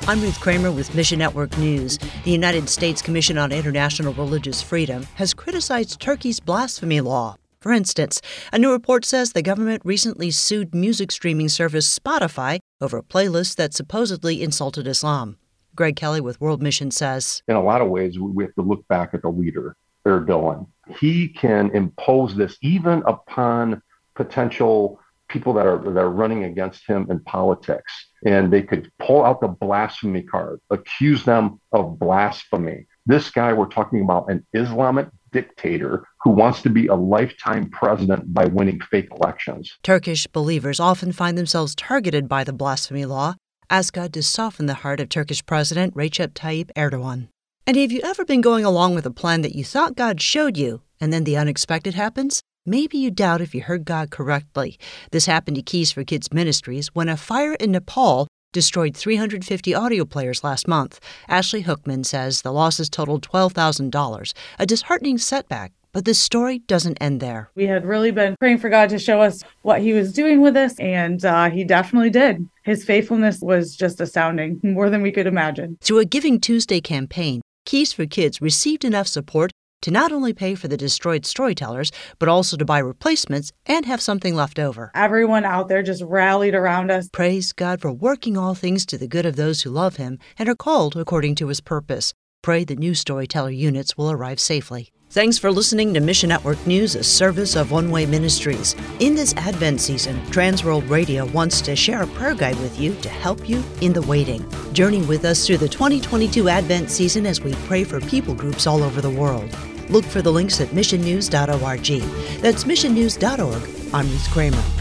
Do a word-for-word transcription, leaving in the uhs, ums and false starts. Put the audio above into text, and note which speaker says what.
Speaker 1: I'm Ruth Kramer with Mission Network News. The United States Commission on International Religious Freedom has criticized Turkey's blasphemy law. For instance, a new report says the government recently sued music streaming service Spotify over a playlist that supposedly insulted Islam. Greg Kelly with World Mission says,
Speaker 2: in a lot of ways, we have to look back at the leader, Erdogan. He can impose this even upon potential people that are that are running against him in politics. And they could pull out the blasphemy card, accuse them of blasphemy. This guy, we're talking about an Islamic dictator who wants to be a lifetime president by winning fake elections.
Speaker 1: Turkish believers often find themselves targeted by the blasphemy law, ask God to soften the heart of Turkish President Recep Tayyip Erdogan. And have you ever been going along with a plan that you thought God showed you, and then the unexpected happens? Maybe you doubt if you heard God correctly. This happened to Keys for Kids Ministries when a fire in Nepal destroyed three hundred fifty audio players last month. Ashley Hookman says the losses totaled twelve thousand dollars, a disheartening setback. But this story doesn't end there.
Speaker 3: We had really been praying for God to show us what he was doing with us, and uh, he definitely did. His faithfulness was just astounding, more than we could imagine.
Speaker 1: Through a Giving Tuesday campaign, Keys for Kids received enough support to not only pay for the destroyed storytellers, but also to buy replacements and have something left over.
Speaker 3: Everyone out there just rallied around us.
Speaker 1: Praise God for working all things to the good of those who love him and are called according to his purpose. Pray the new storyteller units will arrive safely. Thanks for listening to Mission Network News, a service of One Way Ministries. In this Advent season, Transworld Radio wants to share a prayer guide with you to help you in the waiting. Journey with us through the twenty twenty-two Advent season as we pray for people groups all over the world. Look for the links at mission news dot org. That's mission news dot org. I'm Ruth Kramer.